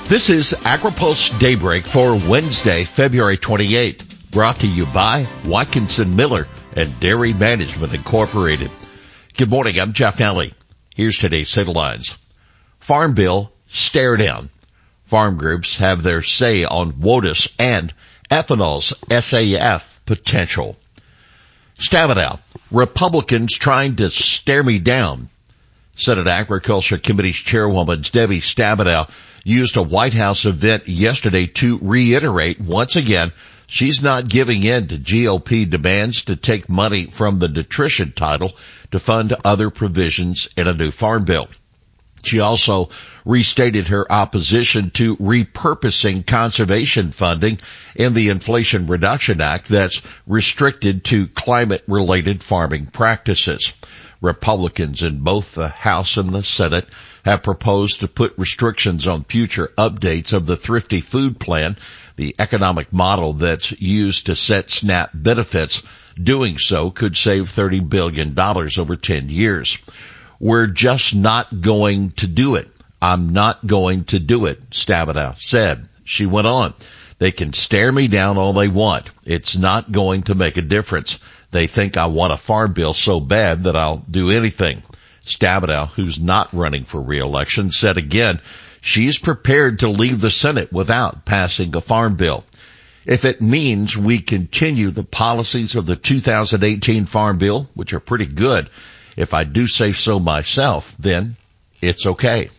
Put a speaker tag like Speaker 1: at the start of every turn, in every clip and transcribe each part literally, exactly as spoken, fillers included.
Speaker 1: This is AgriPulse Daybreak for Wednesday, February twenty-eighth, brought to you by Watkinson Miller and Dairy Management Incorporated. Good morning, I'm Jeff Nally. Here's today's headlines. Farm Bill stare down. Farm groups have their say on WOTUS and ethanol's S A F potential. Stabenow, Republicans trying to stare me down. Senate Agriculture Committee's Chairwoman Debbie Stabenow used a White House event yesterday to reiterate once again she's not giving in to G O P demands to take money from the nutrition title to fund other provisions in a new farm bill. She also restated her opposition to repurposing conservation funding in the Inflation Reduction Act that's restricted to climate-related farming practices. Republicans in both the House and the Senate have proposed to put restrictions on future updates of the Thrifty Food Plan, the economic model that's used to set SNAP benefits. Doing so could save thirty billion dollars over ten years. We're just not going to do it. I'm not going to do it, Stabenow said. She went on. They can stare me down all they want. It's not going to make a difference. They think I want a farm bill so bad that I'll do anything. Stabenow, who's not running for re-election, said again she's prepared to leave the Senate without passing a farm bill. If it means we continue the policies of the two thousand eighteen farm bill, which are pretty good, if I do say so myself, then it's okay.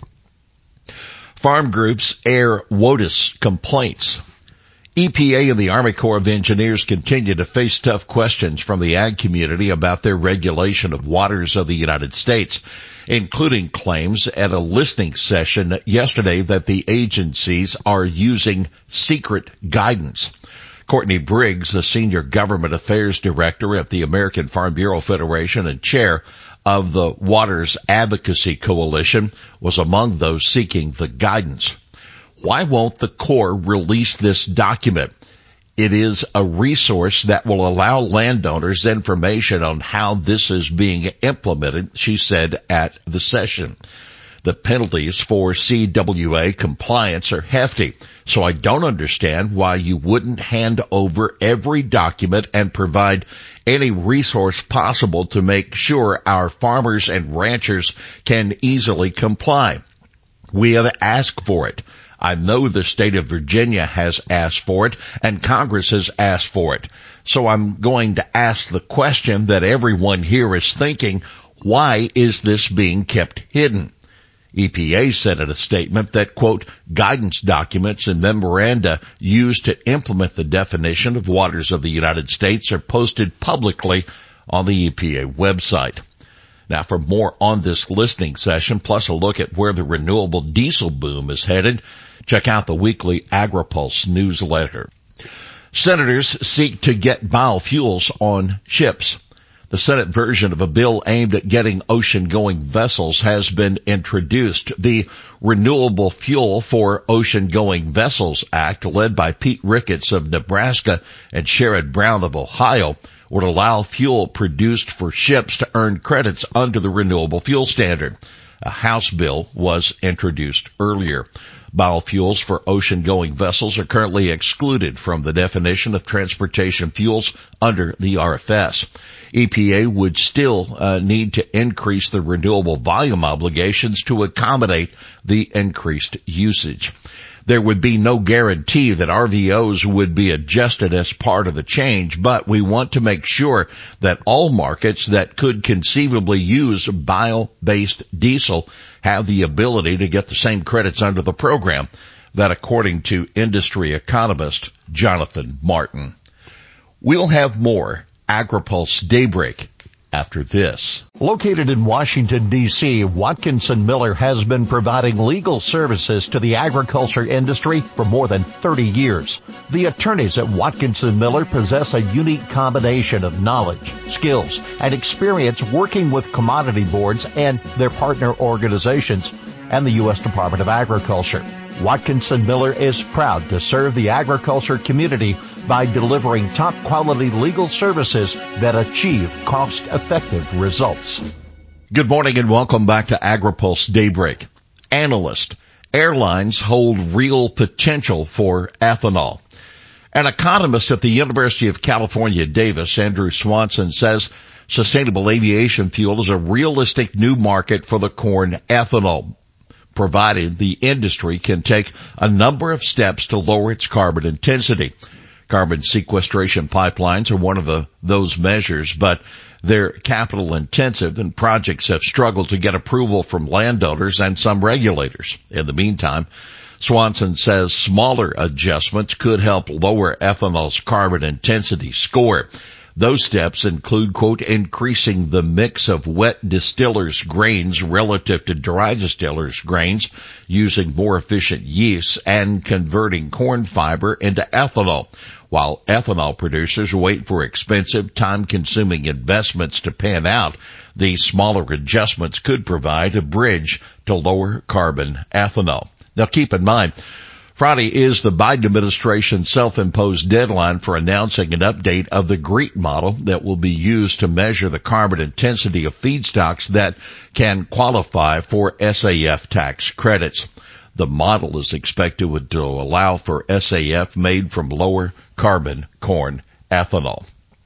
Speaker 1: Farm groups air WOTUS complaints. E P A and the Army Corps of Engineers continue to face tough questions from the ag community about their regulation of waters of the United States, including claims at a listening session yesterday that the agencies are using secret guidance. Courtney Briggs, the Senior Government Affairs Director at the American Farm Bureau Federation and chair of the Waters Advocacy Coalition, was among those seeking the guidance. Why won't the Corps release this document? It is a resource that will allow landowners information on how this is being implemented, she said at the session. The penalties for C W A compliance are hefty, so I don't understand why you wouldn't hand over every document and provide any resource possible to make sure our farmers and ranchers can easily comply. We have asked for it. I know the state of Virginia has asked for it and Congress has asked for it. So I'm going to ask the question that everyone here is thinking, why is this being kept hidden? E P A said in a statement that, quote, guidance documents and memoranda used to implement the definition of waters of the United States are posted publicly on the E P A website. Now, for more on this listening session, plus a look at where the renewable diesel boom is headed, check out the weekly AgriPulse newsletter. Senators seek to get biofuels on ships. The Senate version of a bill aimed at getting ocean-going vessels has been introduced. The Renewable Fuel for Ocean-Going Vessels Act, led by Pete Ricketts of Nebraska and Sherrod Brown of Ohio, would allow fuel produced for ships to earn credits under the renewable fuel standard. A House bill was introduced earlier. Biofuels for ocean-going vessels are currently excluded from the definition of transportation fuels under the R F S. E P A would still uh, need to increase the renewable volume obligations to accommodate the increased usage. There would be no guarantee that R V Os would be adjusted as part of the change, but we want to make sure that all markets that could conceivably use bio-based diesel have the ability to get the same credits under the program. That, according to industry economist Jonathan Martin. We'll have more AgriPulse Daybreak after this.
Speaker 2: Located in Washington, D C, Watkinson Miller has been providing legal services to the agriculture industry for more than thirty years. The attorneys at Watkinson Miller possess a unique combination of knowledge, skills, and experience working with commodity boards and their partner organizations and the U S Department of Agriculture. Watkinson Miller is proud to serve the agriculture community by delivering top-quality legal services that achieve cost-effective results.
Speaker 1: Good morning and welcome back to AgriPulse Daybreak. Analyst Airlines hold real potential for ethanol. An economist at the University of California, Davis, Andrew Swanson, says sustainable aviation fuel is a realistic new market for the corn ethanol, provided the industry can take a number of steps to lower its carbon intensity. Carbon sequestration pipelines are one of the, those measures, but they're capital intensive and projects have struggled to get approval from landowners and some regulators. In the meantime, Swanson says smaller adjustments could help lower ethanol's carbon intensity score. Those steps include, quote, increasing the mix of wet distillers' grains relative to dry distillers' grains, using more efficient yeasts, and converting corn fiber into ethanol, while ethanol producers wait for expensive, time-consuming investments to pan out. These smaller adjustments could provide a bridge to lower carbon ethanol. Now keep in mind, Friday is the Biden administration's self-imposed deadline for announcing an update of the GREET model that will be used to measure the carbon intensity of feedstocks that can qualify for S A F tax credits. The model is expected to allow for S A F made from lower carbon corn ethanol.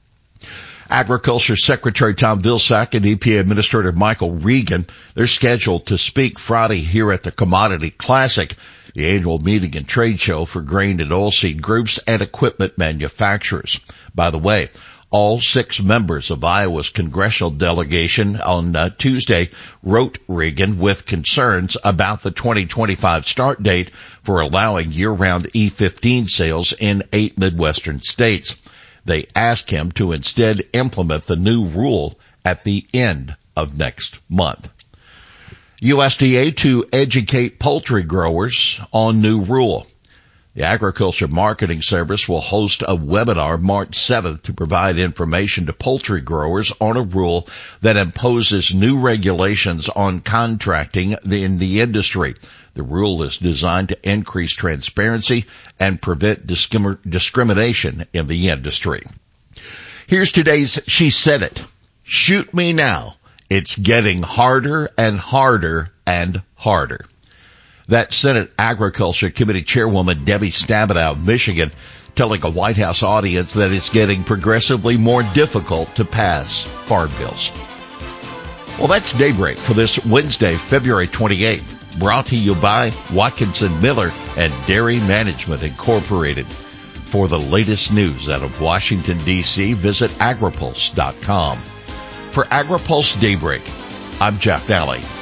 Speaker 1: Agriculture Secretary Tom Vilsack and E P A Administrator Michael Regan, they're scheduled to speak Friday here at the Commodity Classic, the annual meeting and trade show for grain and oilseed groups and equipment manufacturers. By the way, all six members of Iowa's congressional delegation on uh, Tuesday wrote Regan with concerns about the twenty twenty-five start date for allowing year-round E fifteen sales in eight Midwestern states. They asked him to instead implement the new rule at the end of next month. U S D A to educate poultry growers on new rule. The Agriculture Marketing Service will host a webinar March seventh to provide information to poultry growers on a rule that imposes new regulations on contracting in the industry. The rule is designed to increase transparency and prevent discrim- discrimination in the industry. Here's today's She Said It. Shoot me now. It's getting harder and harder and harder. That Senate Agriculture Committee Chairwoman Debbie Stabenow of Michigan telling a White House audience that it's getting progressively more difficult to pass farm bills. Well, that's Daybreak for this Wednesday, February twenty-eighth, brought to you by Watkinson Miller and Dairy Management Incorporated. For the latest news out of Washington, D C, visit agripulse dot com. For AgriPulse Daybreak, I'm Jeff Daly.